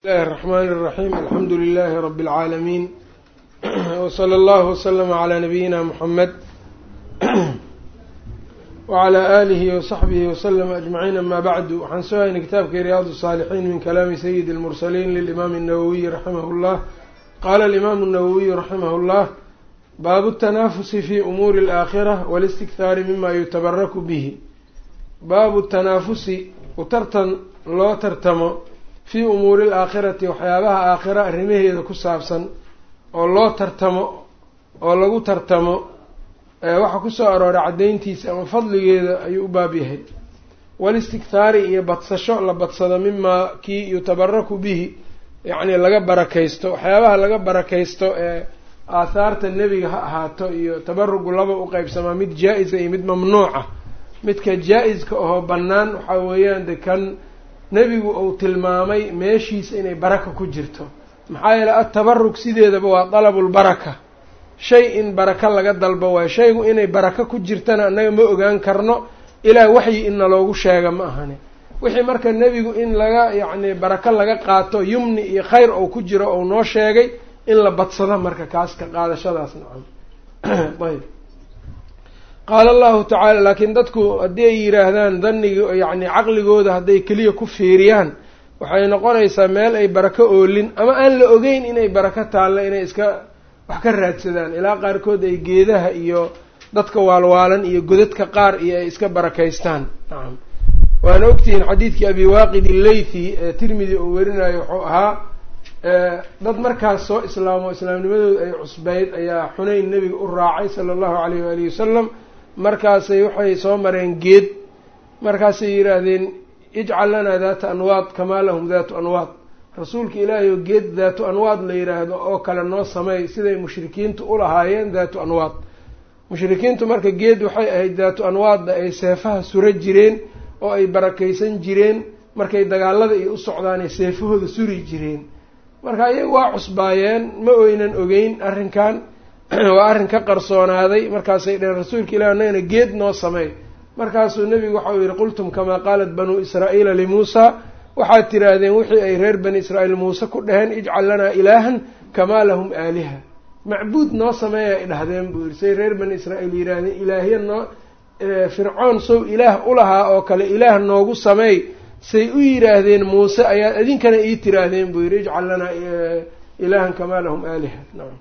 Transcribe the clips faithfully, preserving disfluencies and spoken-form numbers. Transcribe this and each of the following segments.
بسم الله الرحمن الرحيم الحمد لله رب العالمين وصلى الله وسلم على نبينا محمد وعلى آله وصحبه وسلم أجمعين. أما بعد، وحن سؤال كتاب رياض الصالحين من كلام سيد المرسلين للإمام النووي رحمه الله. قال الإمام النووي رحمه الله: باب التنافس في أمور الآخرة والاستكثار مما يتبرك به. باب التنافس وترتن لا ترتم في أمور الآخرة وحيابها آخرة الرميه إذا كسابسا والله ترتم والله ترتم waxa ku soo arooray cadeyntiisa ama fadligeeda ayuu u baab yahay. walistikthari iyo badsasho la badsado mima kii yutabaraku bihi, yacni laga barakaysto waxyaabaha laga barakaysto ee aahaarta nebiga ha ahaato iyo tabarugu laba u qaybsamaa, mid jaa-isa iyo mid mamnuuca. midka jaa-iska oo bannaan waxaa weeyaan de kan nebigu uu tilmaamay meeshiisa inay baraka ku jirto. maxaa yeelay atabarug sideedaba waa dalabulbaraka, shay in baraka laga dalbo waayo. shaygu inay baraka ku jirtana annaga ma ogaan karno ilaa waxyi inna loogu sheega ma ahane. wixii marka nebigu in laga yacni baraka laga qaato yumni iyo khayr ou ku jiro ou noo sheegay in la badsado marka kaas ka qaadashadaas nacam. ayb qaala allahu tacaala, laakiin dadku haddii ay yidhaahdaan daniga yacni caqligooda hadday keliya ku fiiriyaan waxay noqonaysaa meel ay barako oolin ama aan la ogeyn inay barako taallo inay iska wax ka raadsadaan. ilaa qaarkood ay geedaha iyo dadka waalwaalan iyo godadka qaar iyo ay iska barakaystaan. nacam waana ogtihiin xadiidkii abi waaqid illaythi ee tirmidi uu werinayo wuxuu ahaa dad markaas soo islaamo islaamnimadooda ay cusbayd ayaa xunayn nebiga u raacay sala allahu calayh waalihi wasalam. markaasay waxay soo mareen geed, markaasay yidhaahdeen ijcal lanaa daata anwaad kamaa lahum daatu anwaad. rasuulka ilaahay oo geed daatu anwaad la yidhaahdo oo kale noo sameey siday mushrikiintu u lahaayeen daatu anwaad. mushrikiintu marka geed waxay ahayd daatu anwaadda ay seefaha sura jireen oo ay barakaysan jireen, markay dagaalada iyo u socdaan ay seefahooda suri jireen. marka iyagu waa cusbaayeen, ma oynan ogeyn arrinkan, waa arrin ka qarsoonaaday. markaasay dheheen rasuulka ilahi annagana geed noo sameey. markaasuu nebigu waxau yihi qultum kamaa qaalat banuu israa'iila limuusa, waxaad tiraahdeen wixii ay reer bani israa'iil muuse ku dhaheen ijcal lanaa ilaahan kamaa lahum aaliha, macbuud noo sameeya ay dhahdeen buu yihi. say reer bani israa'iil yidhaahdeen ilaahya noo fircoon sow ilaah ulahaa oo kale ilaah noogu sameey, say u yidhaahdeen muuse ayaad idinkana ii tiraahdeen buu yihi ijcal lanaa ilaahan kamaa lahum aaliha. nacam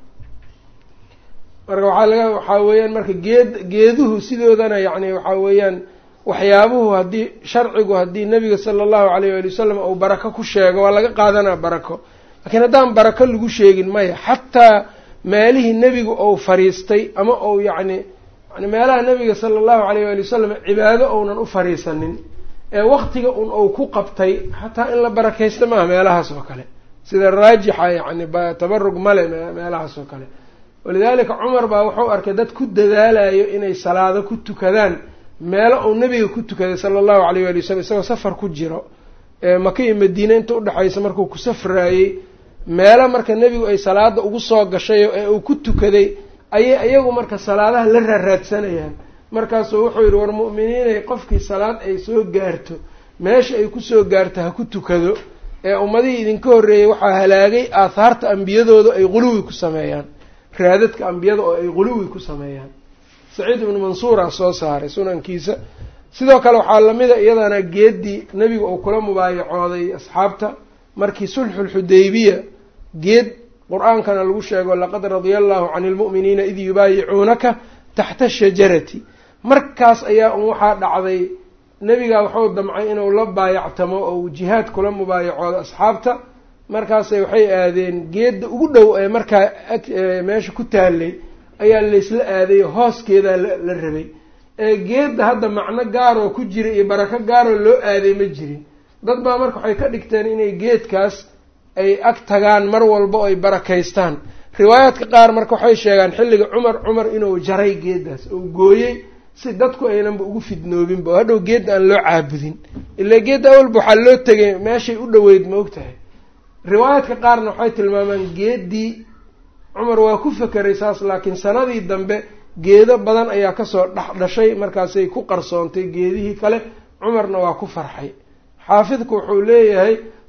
marka waxaa laga waxaa weeyaan marka geed geeduhu sidoodana yacni waxaa weeyaan waxyaabuhu haddii sharcigu haddii nebiga sala allahu calayh waali wasalam uu barako ku sheego waa laga qaadanaa barako. laakiin haddaan barako lagu sheegin maya. xataa meelihii nebigu ou fariistay ama ou yacni yani meelaha nebiga sala allahu calayh waali wasalam cibaado ounan u fariisanin ee waktiga un ou ku qabtay xataa in la barakaysta maaha meelahaas oo kale, sida raajixa yacni tabarug male meelahaas oo kale. walidaalika cumar baa wuxuu arkay dad ku dadaalayo inay salaado ku tukadaan meelo uu nebiga ku tukaday sala allahu calayh waali wasalam isagoo safar ku jiro ee maka iyo madiine inta udhexaysa markuu ku safraayey meelo marka nebigu ay salaada ugu soo gashayo ee uu ku tukaday ayay iyagu marka salaadaha la raaraadsanayaan. markaasuu wuxuu yidhi war mu'miniinay qofkii salaad ay soo gaarto meesha ay kusoo gaarto ha ku tukado, ee ummadihii idinka horreeyey waxaa halaagay aahaarta ambiyadooda ay quluwi ku sameeyaan, raadadka ambiyada oo ay quluwi ku sameeyaan. saciid ibnu mansuura soo saaray sunankiisa. sidoo kale waxaa lamida iyadana geeddii nebiga uu kula mubaayacooday asxaabta markii sulxulxudaybiya, geed qur-aankana lagu sheego laqad radia allahu cani lmu'miniina id yubaayicuunaka taxta shajarati. markaas ayaa un waxaa dhacday nebigaa waxuu damcay inuu la baayactamo oo jihaad kula mubaayacoodo asxaabta. markaasay waxay aadeen geedda ugu dhow ee markaa meesha ku taalay ayaa laysla aaday, hooskeedaa la rabay. ee geedda hadda macno gaaroo ku jira iyo barako gaaroo loo aaday ma jirin. dad baa marka waxay ka dhigteen inay geedkaas ay ag tagaan mar walba oo ay barakaystaan. riwaayaadka qaar marka waxay sheegaan xilliga cumar cumar inuu jaray geeddaas oo gooyey si dadku aynanba ugu fidnoobinba oo hadhow geedda aan loo caabudin. ilaa geedda awalba waxaa loo tegay meeshay u dhoweyd ma og tahay. riwaayaadka qaarna waxay tilmaamaan geeddii cumar waa ku fekeray saas, laakiin sanadii dambe geedo badan ayaa kasoo dhex dhashay, markaasay ku qarsoontay geedihii kale. cumarna waa ku farxay. xaafidku wuxuu leeyahay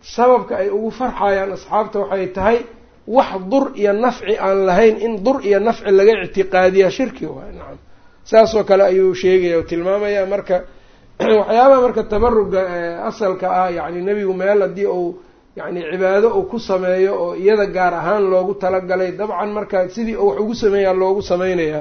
sababka ay ugu farxayaan asxaabta waxay tahay wax dur iyo nafci aan lahayn in dur iyo nafci laga ictiqaadiya shirki waa nacam saasoo kale ayuu sheegaya oo tilmaamaya marka waxyaabaha marka tabaruga asalka ah yacni nebigu meel haddii uu yacni cibaado uu ku sameeyo oo iyada gaar ahaan loogu talagalay dabcan marka sidii uu wax ugu sameeyaa loogu sameynayaa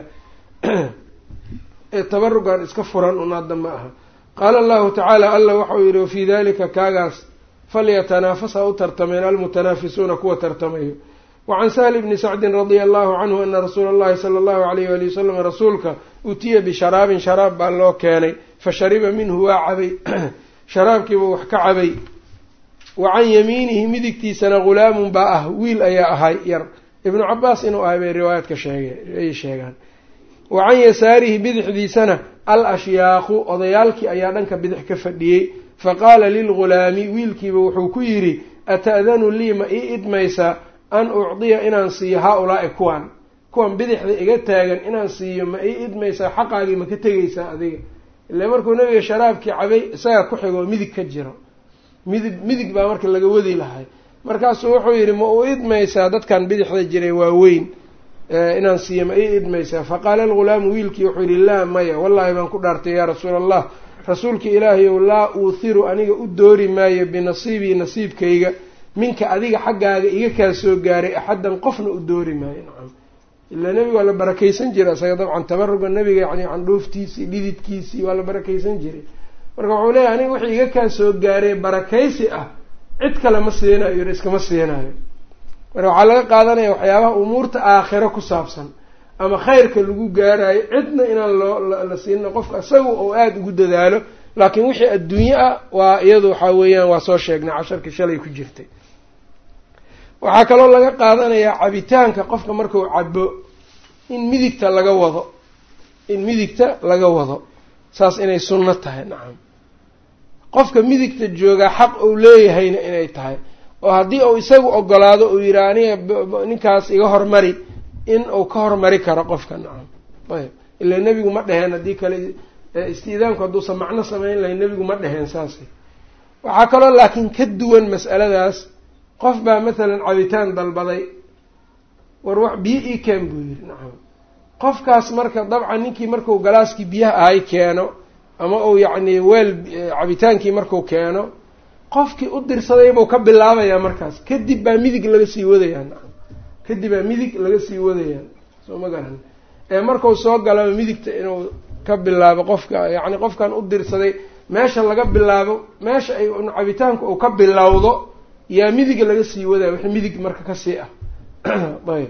ee tabarugan iska furan unaada ma aha qaala allahu tacaala alla waxau yidhi wafii dalika kaagaas falyatanaafasa u tartameen almutanaafisuuna kuwa tartamayo wacan sahli bni sacdin radia allahu canhu ana rasuula allahi sala allahu alayh wali wasalam rasuulka utiya bisharaabin sharaab baa loo keenay fashariba minhu waa cabay sharaabkiiba wax ka cabay wa can yamiinihi midigtiisana ghulaamun baa ah wiil ayaa ahay yar ibnu cabaas inuu ahay bay riwaayaadka sheege ay sheegaan wa can yasaarihi bidixdiisana al ashyaaqu odayaalkii ayaa dhanka bidix ka fadhiyey faqaala lilghulaami wiilkiiba wuxuu ku yidhi ata'danu lii ma ii idmaysaa an ucdiya inaan siiyo haa-ulaa'i kuwan kuwan bidixda iga taagan inaan siiyo ma ii idmaysaa xaqaagii ma ka tegaysaa adiga ilaa markuu nabiga sharaabkii cabay isaga ku xigo oo midig ka jiro midig midig baa marka laga wadi lahay markaasuu wuxuu yidhi ma u idmaysaa dadkan bidixda jiray waaweyn inaan siiyo ma ii idmaysaa faqaala alghulaamu wiilkii wuxuu yidhi laa maya wallaahi baan ku dhaartay yaa rasuula allah rasuulka ilaahayow laa uuhiru aniga u doori maayo binasiibii nasiibkayga minka adiga xaggaaga iga kaa soo gaaray axaddan qofna u doori maayo nacam ilaa nebiga waa la barakaysan jiray isaga dabcan tabaruga nebiga yani candhuuftiisii dhididkiisii waa la barakaysan jiray marka wuxuu leeyahay aniga wixii iga kaa soo gaaray barakaysi ah cid kale ma siinayo yidhi iskama siinayo marka waxaa laga qaadanaya waxyaabaha umuurta aakhiro ku saabsan ama khayrka lagu gaarayo cidna inaan loo la siino qofka isaga oo aada ugu dadaalo laakiin wixii adduunye ah waa iyadu waxaa weeyaan waa soo sheegnay casharkii shalay ku jirtay waxaa kaloo laga qaadanayaa cabitaanka qofka markuu cabo in midigta laga wado in midigta laga wado saas inay sunno tahay nacam qofka midigta joogaa xaq uu leeyahayna inay tahay oo haddii uu isagu ogolaado uu yidhaha aniga ninkaas iga hormari in uu ka hormari karo qofka nacam ayb ilaa nebigu ma dheheen haddii kale istiidaamku hadduusan macno samayn lahayn nebigu ma dheheen saasi waxaa kaloo laakiin ka duwan mas'aladaas qof baa mathalan cabitaan dalbaday war wax biyo ii keen buu yidhi nacam qofkaas marka dabcan ninkii markuu galaaskii biyaha ahay keeno ama uu yacni weel cabitaankii markuu keeno qofkii u dirsaday buu ka bilaabayaa markaas kadib baa midig laga sii wadayaa nacam kadib baa midig laga sii wadayaa soo ma garan ee markuu soo galaba midigta inuu ka bilaabo qofka yacni qofkan u dirsaday meesha laga bilaabo meesha ay cabitaanku uu ka bilowdo yaa midig laga sii wadaya wixii midig marka kasii ah ayb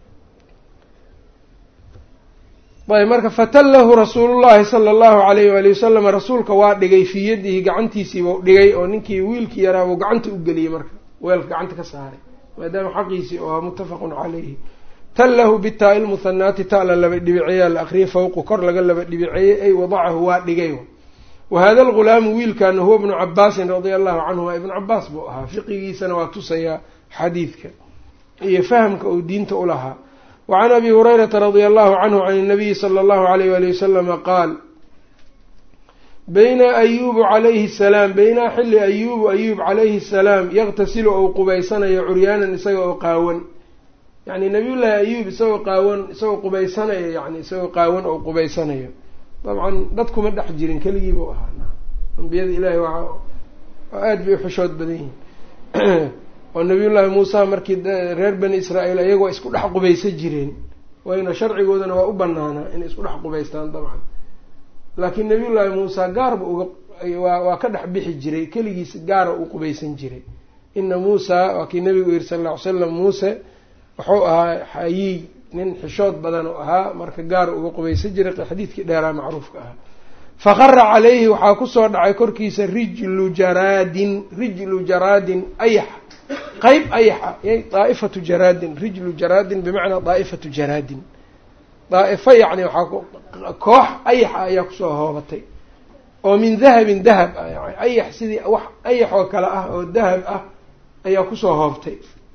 ayb marka fatallahu rasuulullahi sala allahu alayhi waali wasalam rasuulka waa dhigay fii yadihi gacantiisiibuu dhigay oo ninkii wiilkii yaraa buu gacanta u geliyey marka weelka gacanta ka saaray maadaama xaqiisii oo muttafaqun calayhi tallahu bitaa-i lmuhanaati ta la laba dhibiceeyaa la akriyay fawqu kor laga laba dhibiceeyey ay wadacahu waa dhigay wahada alghulaamu wiilkaana huwa ibnu cabaasin radia allahu canhuma ibnu cabaas buu ahaa fiqigiisana waa tusayaa xadiidka iyo fahamka uu diinta u lahaa wacan abi hurayrata radia allahu canhu can inabiyi sala allahu alayh wali wasalama qaal bayna ayuubu calayhi asalaam baynaa xilli ayuubu ayuub calayhi asalaam yaqtasilu ou qubaysanayo curyaanan isaga oo qaawan yacni nabiyullaahi ayuub isagoo qaawan isagoo qubaysanayo yani isagoo qaawan oo qubaysanayo dabcan dad kuma dhex jirin keligii buu ahaa ambiyada ilaahay waa aada bay uxushood badan yihiin oo nabiyullaahi muusa markii reer bani israa'iil iyagoo isku dhex qubaysan jireen wayna sharcigoodana waa u banaanaa inay isku dhex qubaystaan dabcan laakiin nabiyullaahi muusa gaarba uga waa waa ka dhex bixi jiray keligiis gaara uu qubaysan jiray ina muusa waa kii nabigu yiri sala alla ly slam muuse wuxuu ahaa xayiy nin xishood badan u ahaa marka gaar uga qubaysan jiray xadiidkii dheeraa macruufka ahaa faqara calayhi waxaa kusoo dhacay korkiisa rijlu jaraadin rijlu jaraadin ayax qeyb ayaxa daa'ifatu jaraadin rijlu jaraadin bimacnaa daa'ifatu jaraadin daa'ifo yacni waxaa koox ayaxa ayaa kusoo hoobatay oo min dahabin dahab ah yani ayax sidii wax ayax oo kale ah oo dahab ah ayaa kusoo hoobtay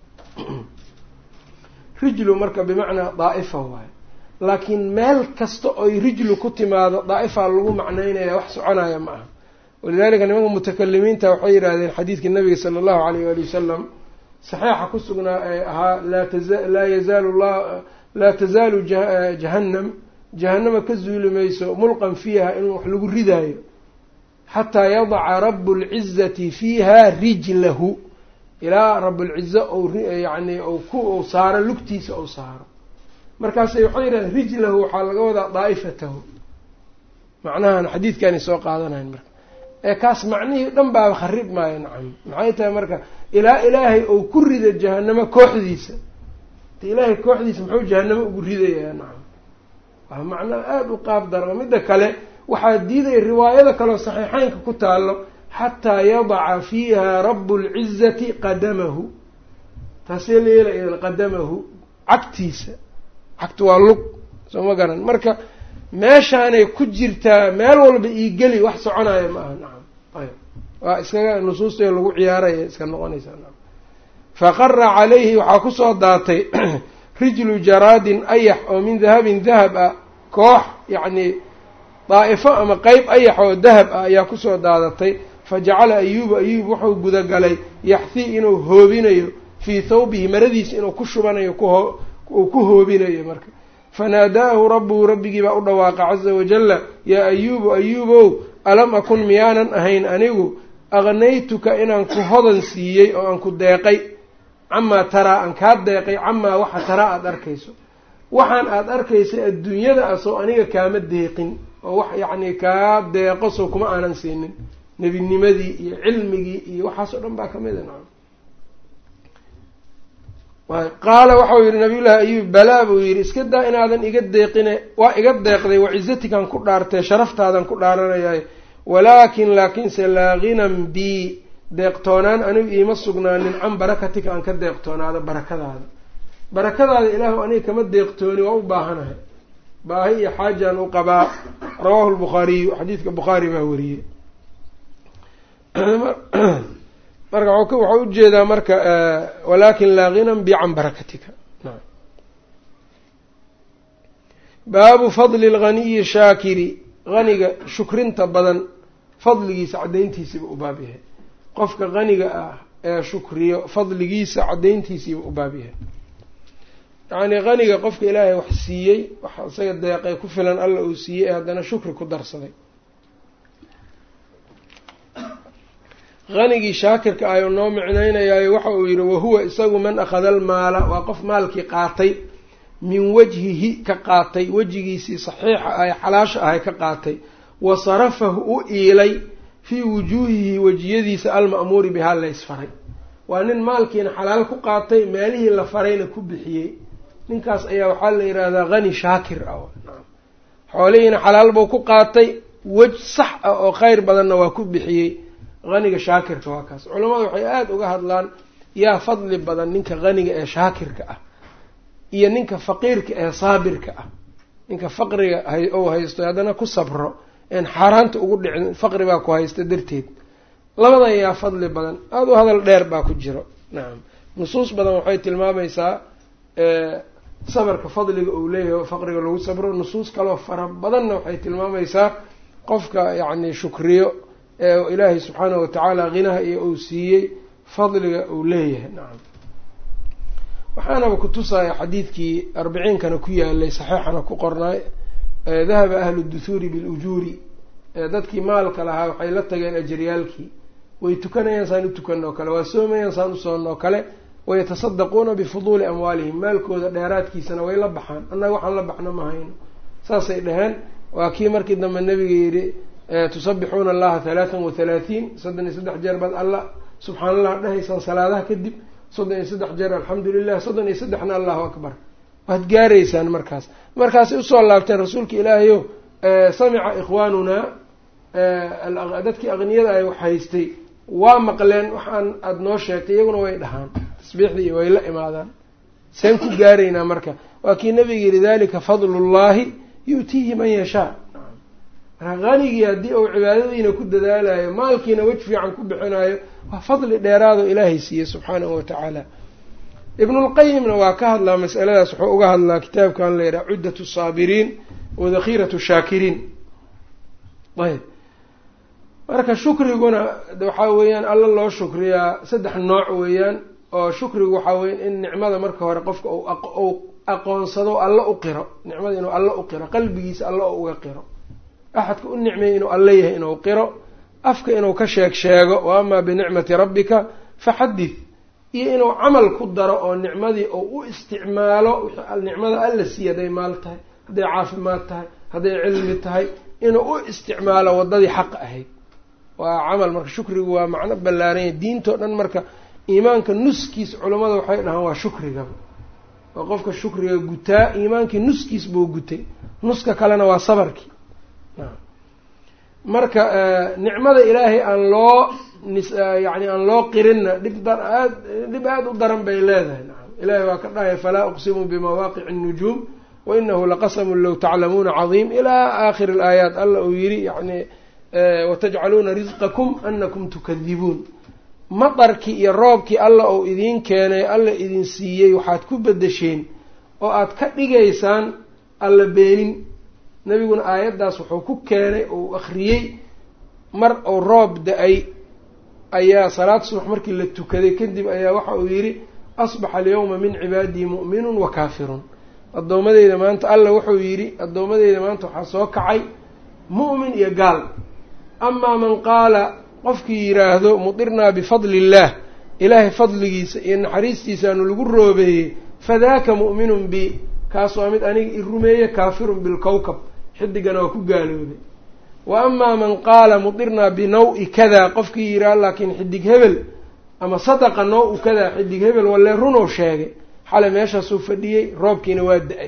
rijlu marka bimacnaa daa'ifa waayo laakiin meel kasta oy rijlu ku timaado daa'ifaa lagu macnaynaya wax soconaya ma aha walidaalika nimanka mutakalimiinta waxay yidhaahdeen xadiidkii nabiga sala allahu alayh waali wasalam saxiixa ku sugnaa ee ahaa laa yazaalu la laa tazaalu jahannam jahannama ka zuuli mayso mulqan fiiha inuu wax lagu ridaayo xataa yadaca rabu lcizati fiiha rijlahu ilaa rabulciza ou yani ou ku ou saaro lugtiisa ou saaro markaasay waxay yidhahdeen rijlahu waxaa laga wadaa daa'ifatahu macnahan xadiidkaanay soo qaadanayn marka ee kaas macnihii dhan baaba kharib maayo nacam maxay tahay marka ilaa ilaahay ou ku rida jahanamo kooxdiisa ta ilaahay kooxdiisa muxuu jahanamo ugu ridayaa nacam waa macnaa aada u qaab darma midda kale waxaa diidaya riwaayada kaleo saxiixeynka ku taalo xataa yadaca fiiha rabu lcizati qadamahu taasee la yeelaya qadamahu cagtiisa cagtu waa lug soo ma garan marka meeshaanay ku jirtaa meel walba iigeli wax soconaya ma aha nacam ayb waa iskaga nusuusta lagu ciyaaraya iska noqonaysaa nacam faqara calayhi waxaa kusoo daatay rijlu jaraadin ayax oo min dahabin dahab ah koox yacni daa'ifo ama qeyb ayax oo dahab ah ayaa kusoo daadatay fajacala ayuubu ayuub wuxuu gudagalay yaxthii inuu hoobinayo fii thawbihi maradiisa inuu ku shubanayo kuhoo uu ku hoobinayo marka fanaadaahu rabbuhu rabbigii baa u dhawaaqa caza wajalla yaa ayuubu ayuubow alam akun miyaanan ahayn anigu aqnaytuka inaan ku hodan siiyey oo aan ku deeqay camaa taraa aan kaa deeqay camaa waxa taraa aada arkayso waxaan aada arkaysay adduunyada ah soo aniga kaama deeqin oo wax yacni kaa deeqo soo kuma aanan siinin nebinimadii iyo cilmigii iyo waxaas oo dhan baa kamid a nacam qaala waxau yidhi nabiyullaahi ayuub balaa buu yidhi iska daa inaadan iga deeqine waa iga deeqday wacizatikan ku dhaartee sharaftaadan ku dhaaranayaay walaakin laakiinse laa ghinan bii deeqtoonaan anigu iima sugnaanin can barakatika aan ka deeqtoonaado barakadaada barakadaada ilaahu aniga kama deeqtooni waa u baahanahay baahi iyo xaajaan u qabaa rawaahu lbukhaariyu xadiidka bukhaari baa wariyey marka waxau ujeedaa marka walaakin laa ghinan bi can barakatika baabu fadli lghaniyi shaakiri haniga shukrinta badan fadligiisa caddayntiisiiba u baab yahay qofka haniga ah ee shukriyo fadligiisa caddayntiisiiba u baab yahay yacni haniga qofka ilaahay wax siiyey wax isaga deeqay ku filan alla uu siiyey ee haddana shukri ku darsaday hanigii shaakirka ayuu noo micnaynayaayo waxa uu yidhi wahuwa isagu man akhada almaala waa qof maalkii qaatay min wajhihi ka qaatay wejigiisii saxiixa ah ee xalaasha ahay ka qaatay wa sarafahu u iilay fii wujuuhihi wejiyadiisa alma'muuri bihaa laysfaray waa nin maalkiina xalaal ku qaatay meelihii la farayna ku bixiyey ninkaas ayaa waxaa la yidhaahdaa hani shaakir ah xoolihiina xalaal buu ku qaatay wej sax ah oo kheyr badanna waa ku bixiyey haniga shaakirka waa kaas culamadu waxay aada uga hadlaan yaa fadli badan ninka haniga ee shaakirka ah iyo ninka faqiirka ee saabirka ah ninka faqriga ou haysto haddana ku sabro een xaaraanta ugu dhicin faqri baa ku haysta darteed labadan yaa fadli badan aada u hadal dheer baa ku jiro nacam nusuus badan waxay tilmaamaysaa sabarka fadliga uu leeyahay oo faqriga lagu sabro nusuus kaloo fara badanna waxay tilmaamaysaa qofka yacni shukriyo ee ilaahay subxaanahu watacaala khinaha iyo uu siiyey fadliga uu leeyahay nacam waxaanaba kutusaya xadiidkii arbiciinkana ku yaalay saxiixana ku qornaay dahaba ahlu duhuuri bilujuuri dadkii maalka lahaa waxay la tageen ajaryaalkii way tukanayaan saan u tukanoo kale waa soomayaan saan u soonnoo kale wayatasaddaquuna bifuduuli amwaalihim maalkooda dheeraadkiisana way la baxaan annaga waxaan la baxna ma hayno saasay dhaheen waa kii markii dambe nabiga yidhi tusabixuuna allaha halaatan wa halaatiin soddon iyo saddex jeer baad alla subxaana allah dhahaysaan salaadaha kadib soddon iyo saddex jeer alxamdu lilah soddon iyo saddexna allahu akbar waad gaaraysaan markaas markaasay usoo laabteen rasuulka ilaahayo samica ikhwaanunaa dadkii aqniyada ay wax haystay waa maqleen waxaan aada noo sheegtay iyaguna way dhahaan tasbiixdii way la imaadaan seen ku gaaraynaa marka waa kii nabiga yihi dalika fadlullahi yu'tiihi man yashaa hanigii haddii uu cibaadadiina ku dadaalayo maalkiina wej fiican ku bixinayo waa fadli dheeraado ilaahay siiyey subxaanahu watacaala ibnulqayimna waa ka hadlaa masaladaas wuxuu uga hadlaa kitaabkan la yidhaha cuddatu saabiriin wa dakhiiratu shaakiriin ayb marka shukriguna waxaa weeyaan alla loo shukriyaa saddex nooc weeyaan oo shukrigu waxaa weya in nicmada marka hore qofka uu aqoonsado alla u qiro nicmada inuu alla u qiro qalbigiisa alla oo uga qiro axadka u nicmeeyey inuu alla yahay inuu qiro afka inuu ka sheeg sheego wa amaa binicmati rabbika faxadith iyo inuu camal ku daro oo nicmadii uu u isticmaalo nicmada alla siiya hadday maal tahay hadday caafimaad tahay hadday cilmi tahay inuu u isticmaalo waddadii xaq ahayd waa camal marka shukrigu waa macno ballaaranya diintao dhan marka iimaanka nuskiis culammada waxay dhahaan waa shukrigaba waa qofka shukriga gutaa iimaankii nuskiis buu gutay nuska kalena waa sabarkii marka nicmada ilaahay aan loo yani aan loo qirinna dhib aad dhib aada u daran bay leedahay nacam ilaahay waa ka dhahaya falaa uqsimu bimawaaqici الnujuum wainahu laqasamun low taclamuuna cadiim ilaa aakhir alaayaat alla uu yidhi yani watajcaluuna risqakum anakum tukadibuun madarkii iyo roobkii alla uu idiin keenay alla idin siiyey waxaad ku bedesheen oo aad ka dhigaysaan alla beenin nebiguna aayaddaas wuxuu ku keenay uu akhriyey mar uu roob da-ay ayaa salaad subax markii la tukaday kadib ayaa waxa uu yidhi asbaxa alyawma min cibaadii mu'minun wa kaafirun addoommadeyda maanta alla wuxuu yidhi addoommadeyda maanta waxaa soo kacay mu'min iyo gaal amaa man qaala qofkii yidhaahdo mudirnaa bifadli illaah ilaahay fadligiisa iyo naxariistiisaanu lagu roobeeyey fadaaka mu'minun bi kaas waa mid aniga i rumeeye kaafirun bilkowkab xidigana waa ku gaaloobay wa amaa man qaala mudirnaa binaw-i kadaa qofkii yidhaah laakiin xidig hebel ama sadaqa naw-u kadaa xidig hebel walee runow sheegay xale meeshaasuu fadhiyey roobkiina waa da-ay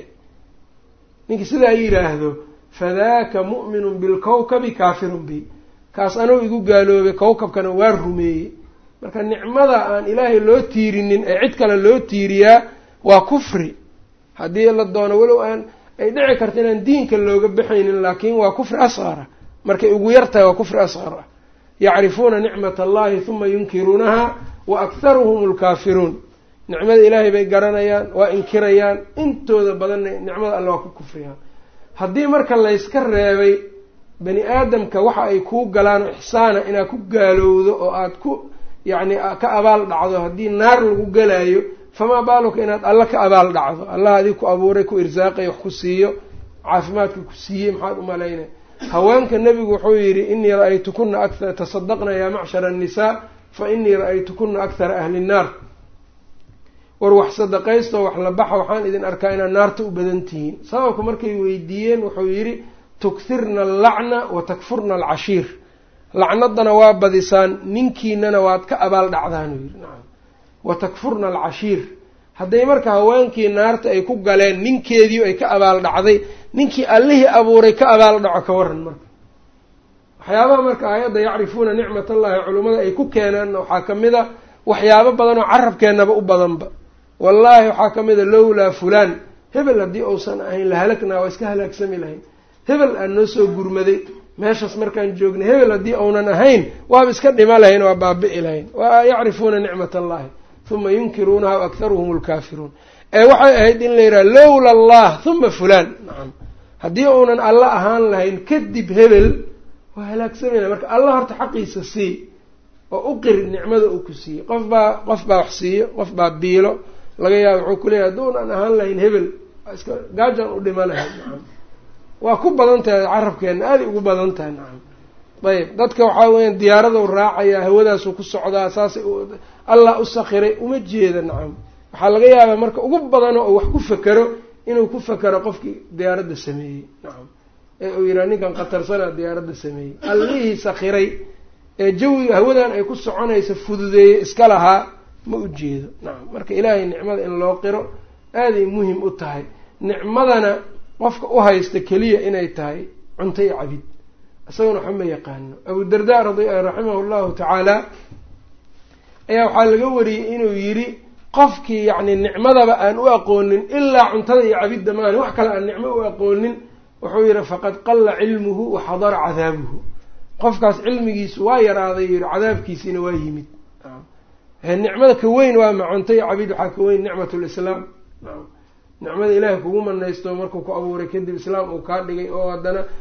ninkii sidaa yidhaahdo fadaaka mu'minun bilkowkabi kaafirun bi kaas anuu igu gaaloobay kowkabkana waa rumeeyey marka nicmada aan ilaahay loo tiirinin ee cid kale loo tiiriyaa waa kufri haddii la doono walow aan ay dhici karta inaan diinka looga baxaynin laakiin waa kufri asqara markay ugu yartahay waa kufri asqar ah yacrifuuna nicmat allahi huma yunkiruunaha wa akharuhum alkaafiruun nicmada ilaahay bay garanayaan waa inkirayaan intooda badanna nicmada alla waa ku kufriyaan haddii marka layska reebay bani aadamka waxa ay kuu galaan ixsaana inaad ku gaalowdo oo aad ku yacni ka abaal dhacdo haddii naar lagu galaayo famaa baaluka inaad alla ka abaal dhacdo allah adii ku abuuray ku irsaaqay wax ku siiyo caafimaadka ku siiyey maxaad umalaynay haweenka nebigu wuxuu yidhi inii ra-aytukuna akthar tasadaqna yaa macshara annisaa fa inii ra-aytukuna akthara ahli nnaar war wax sadaqaysto wax la baxa waxaan idin arkaa inaad naarta u badan tihiin sababka markay weydiiyeen wuxuu yidhi tukhirna allacna wa takfurna alcashiir lacnadana waa badisaan ninkiinana waad ka abaal dhacdaanuu yidhi nacam wa takfurna alcashiir hadday marka haweenkii naarta ay ku galeen ninkeedii ay ka abaal dhacday ninkii allihii abuuray ka abaal dhaco ka waran marka waxyaabaha marka aayadda yacrifuuna nicmat allahi culummada ay ku keenaanna waxaa ka mid a waxyaabo badan oo carabkeennaba u badanba wallaahi waxaa ka mid a lowlaa fulaan hebel haddii uusan ahayn la halagnaa waa iska halaagsami lahayn hebel aan noo soo gurmaday meeshaas markaan joognay hebel haddii uunan ahayn waaba iska dhima lahayn waa baabi'i lahayn waa yacrifuuna nicmat allahi huma yunkiruunaha wa akharuhum alkaafiruun ee waxay ahayd in la yidhaha lowla allah huma fulaan nacam haddii uunan alla ahaan lahayn kadib hebel waa halaagsamayna marka alla horta xaqiisa sii oo u qir nicmada uu ku siiyey qof baa qof baa wax siiyo qof baa biilo laga yaaba wuxuu ku leeyahay hadduunan ahaan lahayn hebel iska gaajaan u dhima lahayn nacam waa ku badan tahay carabkeenna aaday ugu badan tahay nacam ayb dadka waxaa weeyaan diyaaradou raacayaa hawadaasuu ku socdaa saasay allah u sakhiray uma jeeda nacam waxaa laga yaabaa marka ugu badano oo wax ku fekero inuu ku fekero qofkii diyaaradda sameeyey nacam ee uu yidhaha ninkan khatarsanaa diyaaradda sameeyey allihii sakhiray ee jawiga hawadan ay ku soconaysa fududeeyey iska lahaa ma u jeedo nacam marka ilaahay nicmada in loo qiro aaday muhim u tahay nicmadana qofka u haysta keliya inay tahay cunto iyo cabid isaguna waxba ma yaqaano abu darda raximahu llahu tacaala ayaa waxaa laga wariyey inuu yidhi qofkii yacni nicmadaba aan u aqoonin ilaa cuntada iyo cabidda maani wax kale aan nicmo u aqoonin wuxuu yidhi faqad qalla cilmuhu wa xadara cadaabuhu qofkaas cilmigiisu waa yaraaday yidhi cadaabkiisiina waa yimid nicmada ka weyn waa ma cunto iyo cabid waxaa ka weyn nicmat lislaam nicmada ilaahay kugu manaysto markuu ku abuuray kadib islaam uu kaa dhigay oo haddana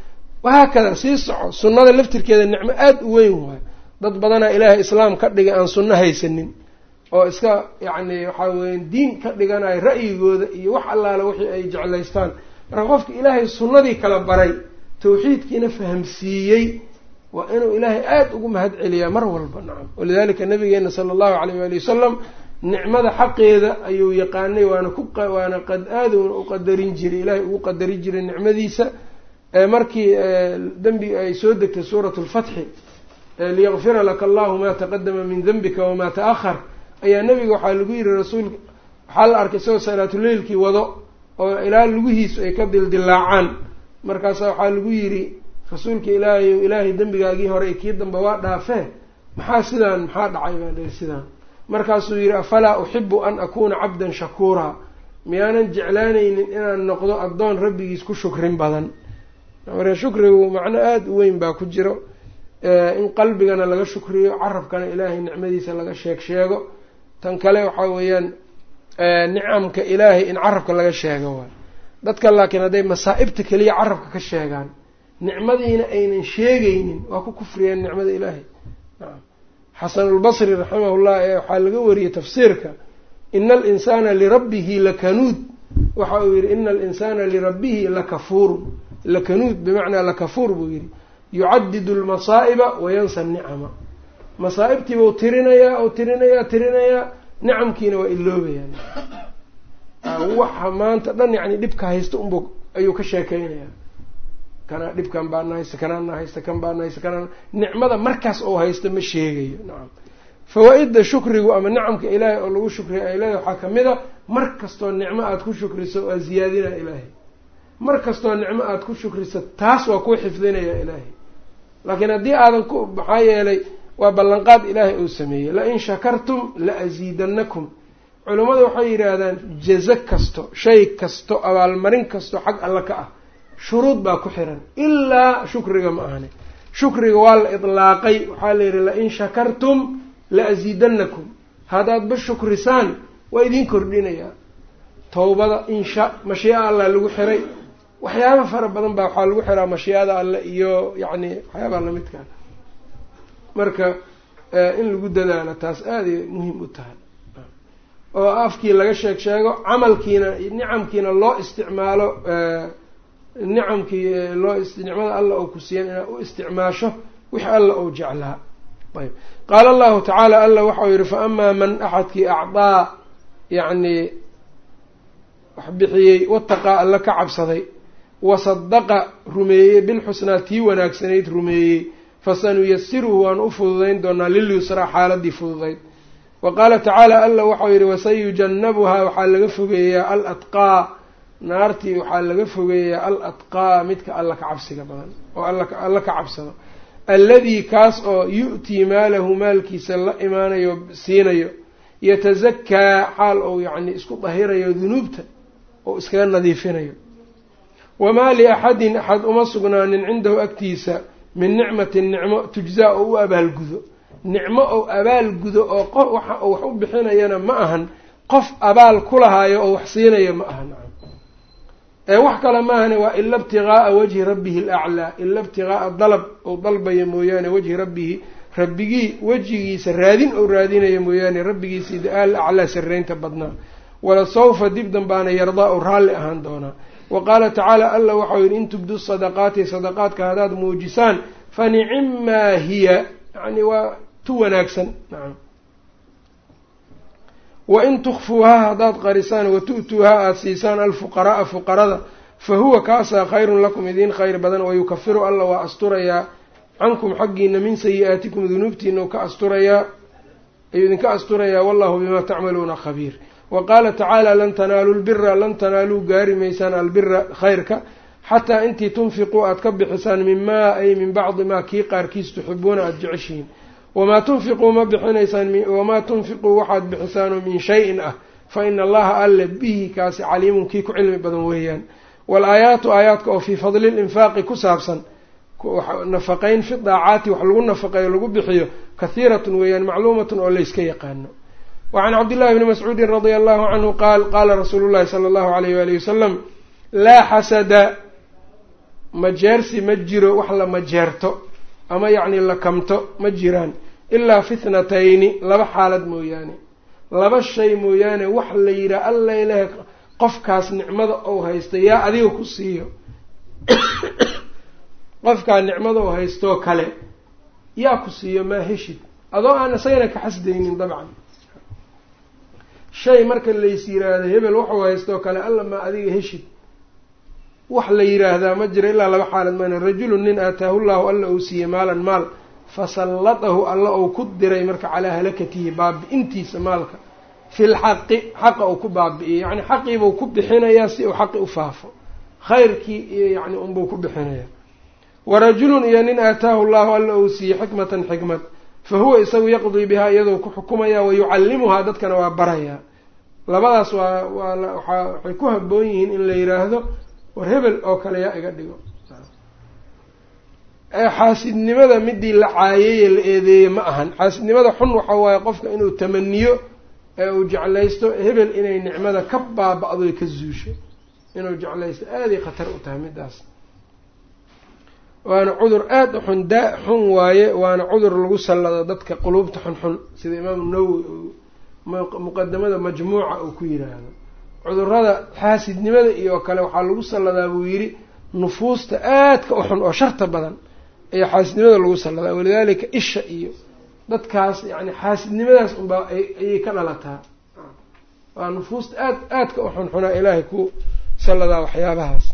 wahaakada sii soco sunnada laftirkeeda nicmo aada u weyn waayo dad badanaa ilaahay islaam ka dhigay aan sunno haysanin oo iska yacni waxaa weeyaan diin ka dhiganayo ra'yigooda iyo wax allaala wixii ay jeclaystaan marka qofka ilaahay sunnadii kala baray tawxiidkiina fahamsiiyey waa inuu ilaahay aada ugu mahad celiyaa mar walba nacam walidaalika nabigeena sala allahu calayh waali wasalam nicmada xaqeeda ayuu yaqaanay waana ku waana qad aaduna u qadarin jiray ilaahay ugu qadari jiray nicmadiisa markii dembi ay soo degtay suuratu lfatxi liyakfira laka allahu maa taqadama min dembika wamaa ta'ahar ayaa nabiga waxaa lagu yihi rasuulka waxaa la arkay isagoo salaatuleylkii wado oo ilaa lugihiisu ay ka dildilaacaan markaasa waxaa lagu yidhi rasuulka ilaahay ilaahay dembigaagii hore kii dambe waa dhaafee maxaa sidaan maxaa dhacay baa dha sidaan markaasuu yidhi afalaa uxibu an akuuna cabdan shakuura miyaanan jeclaanaynin inaan noqdo addoon rabbigiis ku shukrin badan marka shukrigu macno aada u weyn baa ku jiro in qalbigana laga shukriyo carabkana ilaahay nicmadiisa laga sheeg sheego tan kale waxaa weeyaan nicamka ilaahay in carabka laga sheego waay dadka laakiin hadday masaa'ibta keliya carabka ka sheegaan nicmadiina aynan sheegaynin waa ku kufriyeen nicmada ilaahay nacam xasanulbasri raximahullah ee waxaa laga wariyey tafsiirka ina alinsaana lirabbihi lakanuud waxa uu yidhi ina alinsaana lirabbihi lakafuurun lakanuud bimacnaa lakafuur buu yidhi yucadidu almasaa'iba wayansa anicama masaa'ibtii buu tirinayaa ou tirinayaa tirinayaa nicamkiina waa iloobayaan waxa maanta dhan yacni dhibka haysta unbu ayuu ka sheekeynayaa kana dhibkan baana haysta kanana haysta kan baana haysta kanana nicmada markaas oo haysta ma sheegayo nacam fawaa-idda shukrigu ama nicamka ilaahay oo lagu shukriya ay leedahay waxaa kamid a mar kastoo nicmo aada ku shukriso waa ziyaadina ilaahay mar kastoo nicmo aada ku shukriso taas waa kuu xifdinaya ilaahay laakiin haddii aadan ku maxaa yeelay waa ballanqaad ilaahay uu sameeyey la-in shakartum la asiidanakum culammadu waxay yidhaahdaan jazo kasto shay kasto abaalmarin kasto xag alla ka ah shuruud baa ku xiran ilaa shukriga ma ahani shukriga waa la idlaaqay waxaa la yidhi la-in shakartum la asiidanakum haddaadba shukrisaan waa idiin kordhinayaa tawbada insha mashii'a allah lagu xiray waxyaaba fara badan baa waxaa lagu xiraa mashii'ada alle iyo yacni waxyaabaa lamidkaa marka in lagu dadaalo taas aaday muhiim u tahay oo afkii laga sheeg sheego camalkiina nicamkiina loo isticmaalo nicamkii loo nicmada alla oo ku siiyan inaad u isticmaasho wixii alla ou jeclaa ayb qaala allahu tacaala alla waxau yihi fa amaa man axadkii acdaa yacni wax bixiyey wataqaa alla ka cabsaday wasadaqa rumeeyey bilxusnaa tii wanaagsanayd rumeeyey fasanuyasiruhu waan u fududayn doonaa lilyusraa xaaladii fududayd wa qaala tacaala alla waxau yihi wasayujannabuhaa waxaa laga fogeeyaa al atqaa naartii waxaa laga fogeeyaa al atqaa midka alla ka cabsiga badan oo alla ka cabsado alladii kaas oo yu'tii maalahu maalkiisa la imaanayo siinayo yatasakaa xaal ou yacni isku dahirayo dunuubta oo iskaga nadiifinayo wamaa liaxadin axad uma sugnaanin cindahu agtiisa min nicmatin nicmo tujzaa oo u abaalgudo nicmo ou abaalgudo oo qof waxa uu wax u bixinayana ma ahan qof abaal ku lahaayo oo wax siinaya ma ahan ee wax kale maahane waa ila ibtigaaa wajhi rabbihi alaclaa ila ibtigaaa dalab ou dalbaya mooyaane wajhi rabbihi rabbigii wejigiisa raadin ou raadinaya mooyaane rabbigiisii da-aal aclaa sarreynta badnaa wala sawfa dib danbaana yardaa ou raalli ahaan doonaa wa qaala tacaala alla waxau yidhi in tubdu sadaqaati sadaqaadka haddaad muujisaan fa nicimmaa hiya yacni waa tu wanaagsan nacam wain tukfuuhaa haddaad qarisaan watu'tuuhaa aada siisaan alfuqaraaa fuqarada fa huwa kaasaa khayrun lakum idiin khayr badan wayukafiru alla waa asturayaa cankum xaggiina min sayi-aatikum dunuubtiina u ka asturayaa ayuu idinka asturayaa wallahu bimaa tacmaluuna khabiir wa qaala tacaala lan tanaaluu lbira lan tanaaluu gaari maysaan albira khayrka xataa intii tunfiquu aada ka bixisaan mimaa ay min bacdi maa kii qaarkiis tuxibuuna aada jeceshihiin wamaa tunfiquu ma bixinaysaan wamaa tunfiquu waxaad bixisaanoo min shayin ah fa ina allaha alle bihi kaasi caliimun kii ku cilmi badan weeyaan wal-aayaatu aayaadka oo fii fadli linfaaqi ku saabsan nafaqayn fi daacaati wax lagu nafaqeeyo lagu bixiyo kahiiratun weeyaan macluumatun oo layska yaqaano wacan cabdillahi bni mascuudin radia allahu canhu qaal qaala rasuulu llahi sala allahu alayh waalihi wasalam laa xasada majeersi ma jiro wax la majeerto ama yacni la kamto ma jiraan ilaa fitnatayni laba xaalad mooyaane laba shay mooyaane wax la yidhaha alla ilaah qofkaas nicmada ou haysta yaa adiga ku siiyo qofkaa nicmada ou haystoo kale yaa ku siiyo maa heshid adoo aan isagana ka xasdaynin dabcan shay marka lays yiraahdo hebel waxuu haystoo kale alla maa adiga heshid wax la yiraahdaa ma jiro ilaa laba xaalad maana rajulun nin aataahu llahu alla uu siiyey maalan maal fasallatahu alla uu ku diray marka calaa halakatihi baabi-intiisa maalka fil xaqi xaqa uu ku baabi-iyey yacni xaqiibuu ku bixinayaa si uu xaqi u faafo khayrkii iyo yacni unbuu ku bixinayaa warajulun iyo nin aataahu llahu alla uu siiyey xikmatan xikmad fa huwa isagu yaqdii bihaa iyadoo ku xukumayaa wayucallimuhaa dadkana waa barayaa labadaas waa waa waaa waxay ku habboon yihiin in la yiraahdo war hebel oo kale yaa iga dhigo xaasidnimada midii la caayeye la eedeeye ma ahan xaasidnimada xun waxa waaye qofka inuu tamaniyo ee uu jeclaysto hebel inay nicmada ka baaba-doy ka zuusho inuu jeclaysto aaday khatar u tahay midaas waana cudur aada u xun daa xun waaye waana cudur lagu sallado dadka quluubta xunxun sida imaamu nawowi muqadamada majmuuca uu ku yiraahdo cudurada xaasidnimada iyo kale waxaa lagu salladaa buu yidhi nufuusta aadka u xun oo sharta badan ayaa xaasidnimada lagu salladaa walidaalika isha iyo dadkaas yacni xaasidnimadaas unbaa ayay ka dhalataa waa nufuusta aad aadka u xunxunaa ilaahay ku salladaa waxyaabahaas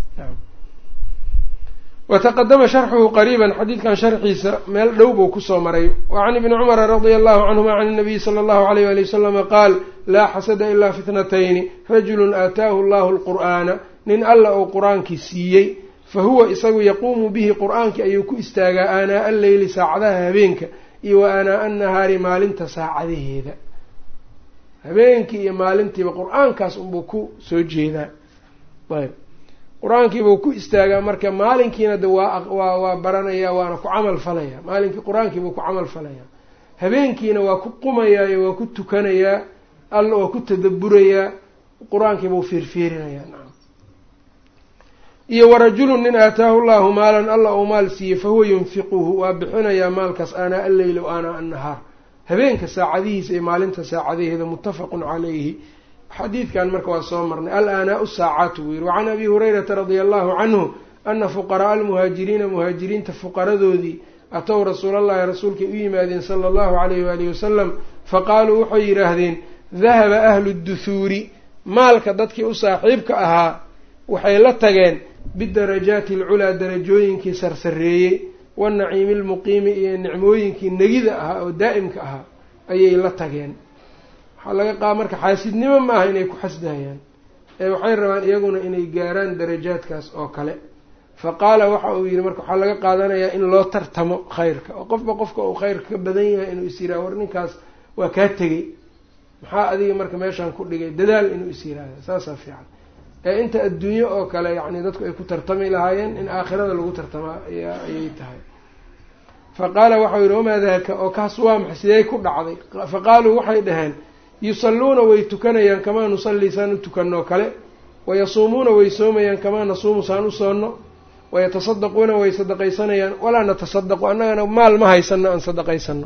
wataqadama sharxuhu qariiban xadiidkan sharxiisa meel dhow buu kusoo maray wacan ibni cumara radia allahu canhuma can nabiyi sala allahu alayh wali wasalama qaal laa xasada ilaa fitnatayni rajulun aataahu allahu lqur'aana nin alla uu qur-aankii siiyey fa huwa isagu yaquumu bihi qur-aankii ayuu ku istaagaa aanaa alleyli saacadaha habeenka iyo wa aanaa annahaari maalinta saacadaheeda habeenkii iyo maalintiiba qur-aankaas unbuu ku soo jeedaa ayb qur-aankiibuu ku istaagaa marka maalinkiina de waa waa waa baranayaa waana ku camal falayaa maalinkii qur-aankiibuu ku camal falayaa habeenkiina waa ku qumayaayo waa ku tukanayaa alla waa ku tadabburayaa qur-aankiibuu fiirfiirinayaa nacam iyo warajulun nin aataahu llahu maalan alla uu maal siiyey fahuwa yunfiquhu waa bixinayaa maalkaas aanaa alleyl o aanaa annahaar habeenka saacadihiisa iyo maalinta saacadaheeda muttafaqun calayhi xadiidkan marka waa soo marnay al-aanaa-u saacaatu buu yihi wacan abi hurayrata radia allahu canhu ana fuqaraaa almuhaajiriina muhaajiriinta fuqaradoodii atow rasuulallahi rasuulkay u yimaadeen sala allahu calayhi waalihi wasalam faqaaluu waxay yidhaahdeen dahaba ahlu duhuuri maalka dadkii u saaxiibka ahaa waxay la tageen bidarajaati alculaa darajooyinkii sarsareeyey wanaciimi almuqiimi iyo nicmooyinkii negida ahaa oo daa'imka ahaa ayay la tageen waxaa laga qaaba marka xaasidnimo ma aha inay ku xasdayaan ee waxay rabaan iyaguna inay gaaraan darajaadkaas oo kale fa qaala waxa uu yidhi marka waxaa laga qaadanayaa in loo tartamo khayrka oo qofba qofka uu khayrka ka badan yahay inuu is yiraha war ninkaas waa kaa tegey maxaa adiga marka meeshaan ku dhigay dadaal inuu is yiraahda saasaa fiican ee inta adduunyo oo kale yacni dadku ay ku tartami lahaayeen in aakhirada lagu tartamaa ayay tahay fa qaala waxau yidhi wamaa daaka oo kaas waa maxay sidee ku dhacday fa qaaluu waxay dhaheen yusalluuna way tukanayaan kamaa nusallii saan u tukanoo kale wayasuumuuna way soomayaan kamaa nasuumu saan u soonno wayatasaddaquuna way sadaqaysanayaan walaa natasadaqu annagana maal ma haysano aan sadaqaysano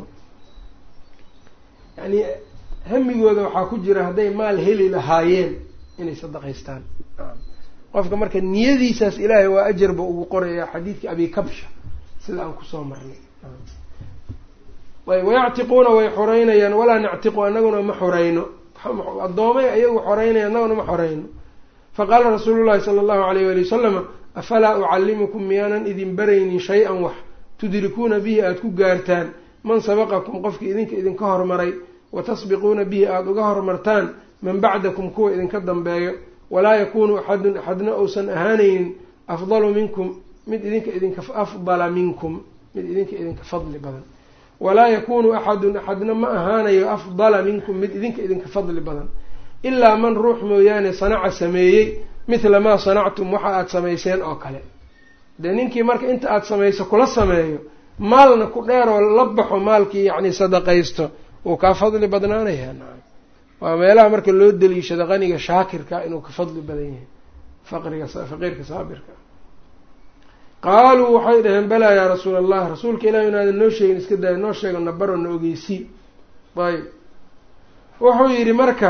yacni hamigooda waxaa ku jira hadday maal heli lahaayeen inay sadaqaystaan qofka marka niyadiisaas ilaahay waa ajarba ugu qorayaa xadiidkii abi kabsha sida aan kusoo marnay wayactiquuna way xoreynayaan walaa nactiqu annaguna ma xoreyno addoomay ayagu xoreynaya annaguna ma xoreyno faqaala rasuulu llahi sala allahu alayh wali wasalama afalaa ucallimukum miyaanan idin baraynin shay-an wax tudrikuuna bihi aada ku gaartaan man sabaqakum qofkii idinka idinka hormaray watasbiquuna bihi aada uga hormartaan man bacdakum kuwa idinka dambeeyo walaa yakuunu axadun axadna uusan ahaanaynin afdalu minkum mid idinka idinka afdala minkum mid idinka idinka fadli badan walaa yakuunu axadun axadna ma ahaanayo afdala minkum mid idinka idinka fadli badan ilaa man ruux mooyaane sanaca sameeyey mithla maa sanactum waxa aada samayseen oo kale dee ninkii marka inta aada samayso kula sameeyo maalna ku dheeroo la baxo maalkii yacni sadaqaysto wuu kaa fadli badnaanayaa nacam waa meelaha marka loo daliishado qaniga shaakirka inuu ka fadli badan yahay faqriga faqiirka saabirka qaaluu waxay dhaheen balaa yaa rasuula allah rasuulka ilahi inaadan noo sheegin iska daya noo sheego na baro na ogeysii ayb wuxuu yidhi marka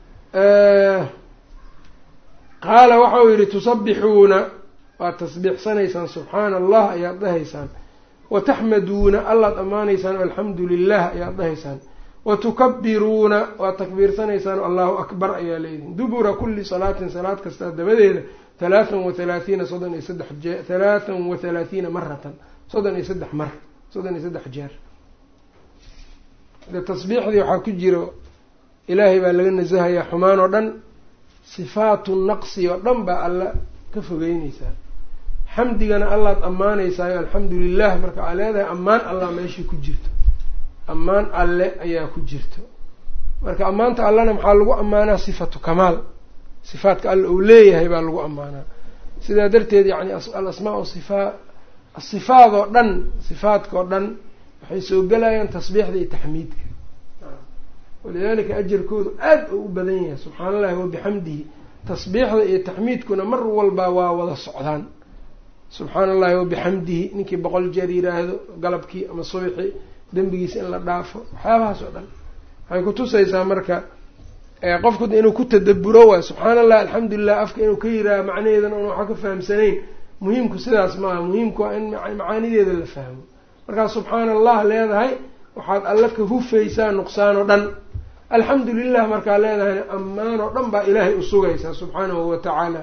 qaala waxau yidhi tusabbixuuna waad tasbiixsanaysaan subxaana allah ayaad dhahaysaan wataxmaduuna allaad ammaanaysaan alxamdu lilah ayaad dhahaysaan watukabiruuna waad takbiirsanaysaan allahu akbar ayaa leedihin dubura kuli salaatin salaad kastaa dabadeeda halaathan wa halaathiina soddon iyo saddex jee halaathan wa halaathiina maratan soddon iyo saddex mar soddon iyo saddex jeer de tasbiixdii waxaa ku jiro ilaahay baa laga nasahayaa xumaan oo dhan sifaatu naqsi oo dhan baa alla ka fogeynaysaa xamdigana allaad ammaanaysaayo alxamdu lilah marka aa leedahay ammaan allah meeshii ku jirto ammaan alle ayaa ku jirto marka ammaanta allana maxaa lagu ammaanaa sifatu kamaal sifaadka alla uu leeyahay baa lagu ammaanaa sidaa darteed yani alasmaa sifaa asifaad oo dhan sifaadka oo dhan waxay soo gelayaan tasbiixda iyo taxmiidka walidalika ajarkoodu aad u u badan yahay subxaana allahi wabixamdihi tasbiixda iyo taxmiidkuna mar walba waa wada socdaan subxaana allahi wabixamdihi ninkii boqol jeer yiraahdo galabkii ama subxii dembigiisa in la dhaafo waxyaabahaas oo dhan waxay kutusaysaa marka qofku inuu ku tadaburo waay subxaana allah alxamdulilah afka inuu ka yiraaha macnaheedana un waxaa ka fahamsanayn muhiimku sidaas maaha muhiimku waa in macaanideeda la fahmo markaad subxaana allah leedahay waxaad alla ka hufaysaa nuqsaan oo dhan alxamdu lilah markaa leedahayna ammaan oo dhan baa ilaahay usugaysaa subxaanahu watacaala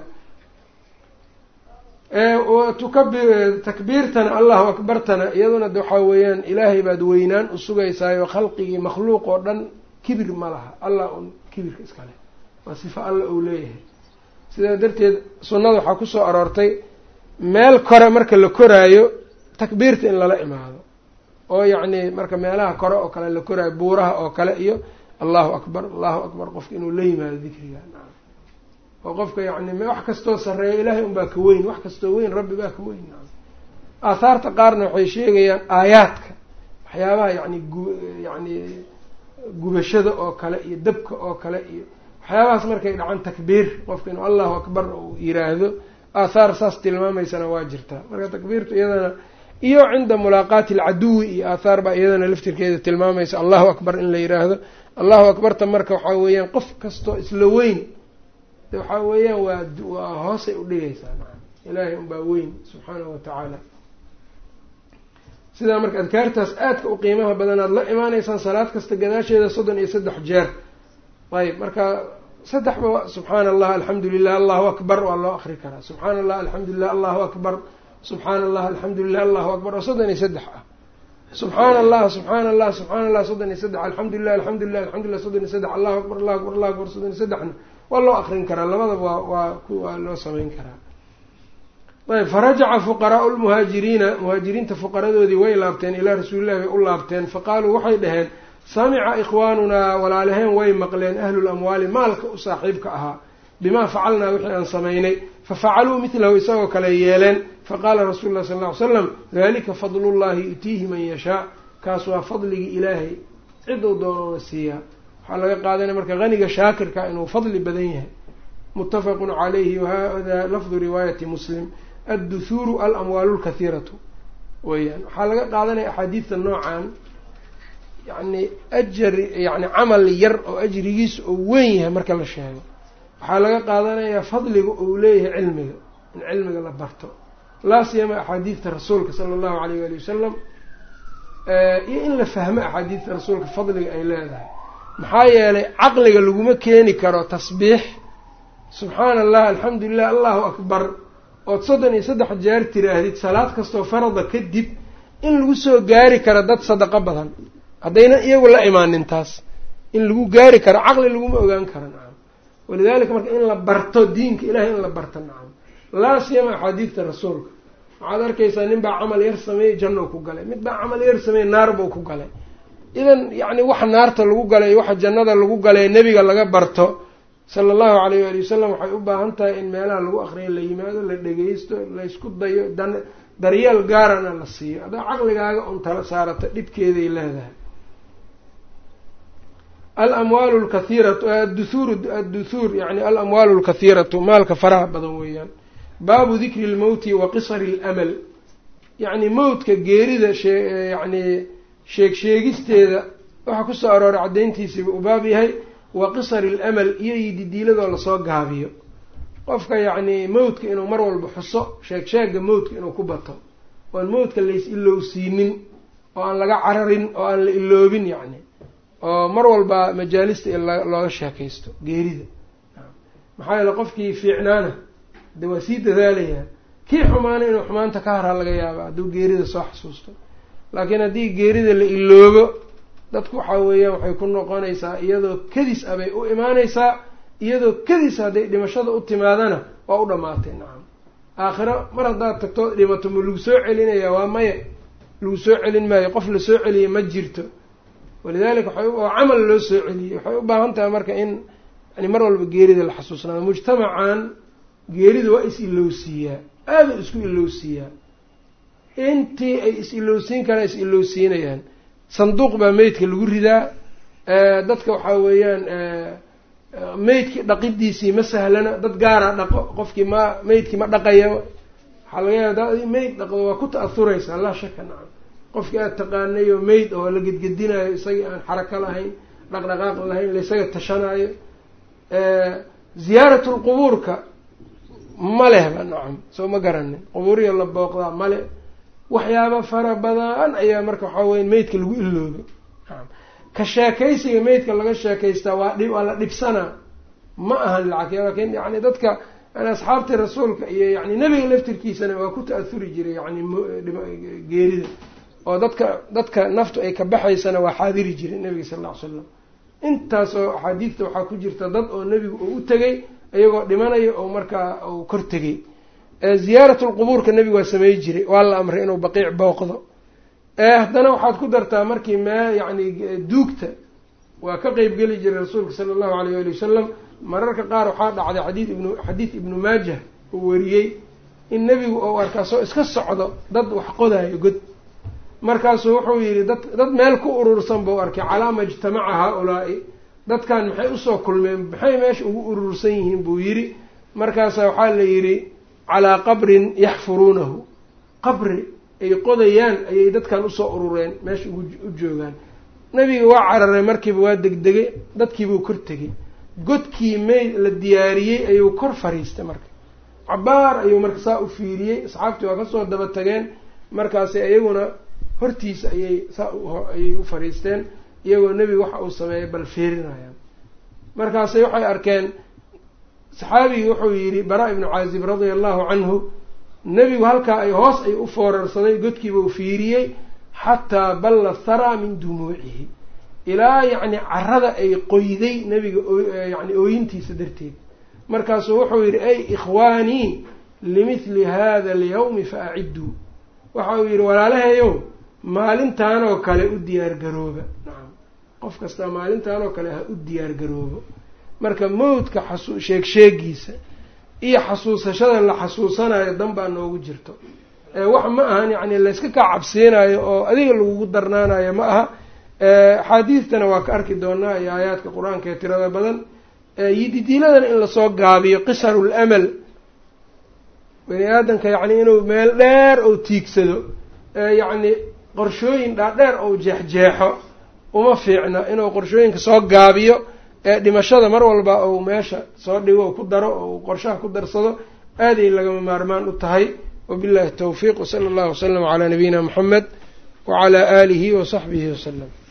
tukabi takbiirtana allahu akbartana iyaduna de waxaa weeyaan ilaahay baad weynaan usugaysaayo khalqigii makhluuq oo dhan kibir ma laha allah un kibirka iska leh waa sifa alla uu leeyahay sidaa darteed sunnada waxaa kusoo aroortay meel kore marka la koraayo takbiirta in lala imaado oo yacni marka meelaha kore oo kale la koraayo buuraha oo kale iyo allahu akbar allahu akbar qofka inuu la yimaado dikriga oo qofka yacni wax kastoo sarreeya ilaahay unbaa ka weyn wax kastoo weyn rabbi baa ka weyn aahaarta qaarna waxay sheegayaan aayaadka waxyaabaha yani gu yacni gubashada oo kale iyo dabka oo kale iyo waxyaabahaas markay dhacaan takbiir qofka inuu allahu akbar uu yiraahdo aathaar saas tilmaamaysana waa jirtaa marka takbiirtu iyadana iyo cinda mulaaqaati alcaduwi iyo aathaar baa iyadana laftirkeeda tilmaamaysa allahu akbar in la yiraahdo allahu akbarta marka waxaa weeyaan qof kastoo isla weyn de waxaa weeyaan waa waa hoosay udhigaysaa ilaahay unbaa weyn subxaanahu watacaala sidaa marka adkaartaas aadka u qiimaha badanaad la imaanaysaan salaad kasta gadaasheeda soddon iyo saddex jeer ayb marka saddexba subxaana allah alxamdu lilah allahu akbar waa loo akri karaa subxaana allah alxamdu lilah allahu akbar subxaana allah alxamdu lilah allahu akbar oo soddon iyo saddex ah subxaana allah subxaana allah subxaana allah soddon iyo saddex alxamdu lilah alxamdu lilah alxamdu lilah soddon iyo saddex allahu akbar allahu akbar allahu akbar soddon iyo saddexna waa loo akrin karaa labadaba waa waa waa loo samayn karaa ayb farajaca fuqaraau lmuhaajiriina muhaajiriinta fuqaradoodii way laabteen ilaa rasuulillahi bay u laabteen faqaaluu waxay dhaheen samica ikhwaanunaa walaalaheen way maqleen ahlulamwaali maalka u saaxiibka ahaa bimaa facalnaa wixii aan samaynay fafacaluu midlahu isagoo kale yeeleen faqaala rasuulu llahi sala lla ly slam dalika fadlullahi yu'tiihi man yashaa kaas waa fadligii ilaahay ciduu doonoona siiyaa waxaa laga qaadanaya marka haniga shaakirka inuu fadli badan yahay muttafaqun calayhi wahada lafdu riwaayati muslim adduhuuru alamwaalu lkathiiratu weyaan waxaa laga qaadanaya axaadiidta noocan yani ajar yani camal yar oo ajrigiisa oo weyn yahay marka la sheego waxaa laga qaadanayaa fadliga uu leeyahay cilmiga in cilmiga la barto laa siyama axaadiidta rasuulka sala allahu alayh waali wasalam iyo in la fahmo axaadiidta rasuulka fadliga ay leedahay maxaa yeelay caqliga laguma keeni karo tasbiix subxaana allah alxamdu lilah allahu akbar ood soddon iyo saddex jeer tiraahdid salaad kastoo farada kadib in lagu soo gaari karo dad sadaqo badan haddayna iyagu la imaanin taas in lagu gaari karo caqli laguma ogaan karo nacam walidaalika marka in la barto diinka ilahay in la barto nacam laa siyama axaadiidta rasuulka waxaad arkaysaa nin baa camal yar sameeyey jannou ku galay mid baa camal yar sameeyey naar buu ku galay idan yacni waxa naarta lagu galay iyo waxa jannada lagu galay nebiga laga barto sala allahu calayh waali wasalam waxay u baahan tahay in meelaha lagu akriyo la yimaado la dhegeysto laysku dayo dan daryeel gaarana la siiyo haddaa caqligaaga un tala saarata dhibkeeday leedahay alamwaalu lkathiiratu adduhuur adduhuur yani alamwaalu lkathiiratu maalka faraha badan weeyaan baabu dikri lmowti wa qisari alamal yacni mowtka geerida shee yacni sheeg sheegisteeda waxaa kusoo arooray caddayntiisiiba uu baab yahay wa qisari alamal iyo yididiiladoo lasoo gaabiyo qofka yacni mowtka inuu mar walba xuso sheeg sheega mowtka inuu ku bato oan mowtka lays ilowsiinin oo aan laga cararin oo aan la iloobin yacni oo mar walba majaalista in looga sheekaysto geerida maxaa yeele qofkii fiicnaana de waa sii dadaalayaa kii xumaana inuu xumaanta ka haraa laga yaaba hadduu geerida soo xasuusto laakiin haddii geerida la iloobo dadku waxaa weeyaan waxay ku noqonaysaa iyadoo kadis ah bay u imaanaysaa iyadoo kadis hadday dhimashada u timaadana waa u dhammaatay nacam aakhiro mar haddaad tagto dhimato ma lagu soo celinayaa waa maya lagu soo celin maayo qof la soo celiya ma jirto walidaalika waxay oo camal loo soo celiyey waxay u baahan tahay marka in yani mar walba geerida la xasuusnaado mujtamacan geerida waa is ilowsiiyaa aada u isku ilowsiiyaa intii ay is ilowsiin karaan is ilowsiinayaan sanduuq baa meydka lagu ridaa dadka waxaa weeyaan meydkii dhaqidiisii ma sahlana dad gaaraa dhaqo qofkii ma meydkii ma dhaqaya waxaa laga yaaba da meyd dhaqdo waa ku ta-auraysaa laa shaka nacam qofkii aada taqaanayo meyd oo la gedgedinayo isagii aan xarako lahayn dhaqdhaqaaq lahayn laisaga tashanaayo ziyaaratulqubuurka ma lehba nacam soo ma garanin qubuuriya la booqdaa male waxyaaba fara badan ayaa marka waxaa weya meydka lagu iloobo nacam ka sheekaysiga meydka laga sheekaystaa waa dhib waa la dhibsanaa ma ahan lacag laakiin yani dadka yani asxaabtii rasuulka iyo yani nebiga laftirkiisana waa ku ta-ahuri jiray yani geerida oo dadka dadka naftu ay ka baxaysana waa xaadiri jiray nebiga sal alla ly slam intaasoo axaadiidta waxaa ku jirta dad oo nebigu uu u tegay iyagoo dhimanayo oo markaa uu kor tegay ziyaaratulqubuurka nebigu waa samey jiray waa la amray inuu baqiic booqdo haddana waxaad ku dartaa markii mee yacni duugta waa ka qeyb geli jiray rasuulka sala allahu alayh ali wasalam mararka qaar waxaa dhacday xadiid ibnu xadiid ibnu maajah uu wariyey in nebigu ou arkaasoo iska socdo dad wax qodayo god markaasuu wuxuu yidhi dad dad meel ku urursan buu arkay calaama ijtamaca haa-ulaa'i dadkan maxay usoo kulmeen maxay meesha ugu urursan yihiin buu yidhi markaasaa waxaa la yidhi calaa qabrin yaxfuruunahu qabri ay qodayaan ayay dadkan usoo urureen meesha ugu u joogaan nebiga waa cararay markiiba waa degdegay dadkiibuu kor tegay godkii meyd la diyaariyey ayuu kor fariistay marka cabaar ayuu marka saa u fiiriyey asxaabtii waa kasoo daba tageen markaasi iyaguna hortiisa ayay saa ayay u fariisteen iyagoo nebiga waxa uu sameeyay bal fiirinayaan markaasay waxay arkeen saxaabigii wuxuu yidhi bara ibnu caazib radia allahu canhu nebigu halkaa ay hoos ay u foorarsaday godkiiba u fiiriyey xataa balla tharaa min dumuucihi ilaa yacni carada ay qoyday nebiga yani ooyintiisa darteed markaasuu wuxuu yidhi ay ikhwaanii limithli hada alyawmi fa acidduu waxa uu yidhi walaalahayow maalintaanoo kale u diyaar garooba nacam qof kastaa maalintaanoo kale ha u diyaar garoobo marka mawdka xasu sheeg sheegiisa iyo xasuusashada la xasuusanayo dan baa noogu jirto wax ma ahan yacni layska kaa cabsiinayo oo adiga lagugu darnaanayo ma aha axaadiistana waa ka arki doonaa iyo aayaadka qur-aanka ee tirada badan yididiiladana in lasoo gaabiyo qisarul amal bani aadamka yacni inuu meel dheer ou tiigsado yacni qorshooyin dhaadheer ou jeexjeexo uma fiicna inuu qorshooyinka soo gaabiyo ee dhimashada mar walba ou meesha soo dhigo oo ku daro oo qorshaha ku darsado aaday lagama maarmaan u tahay wabillahi tawfiiq wasala allahu wasalam calaa nabiyina moxamed wacalaa aalihi wasaxbihi wasalam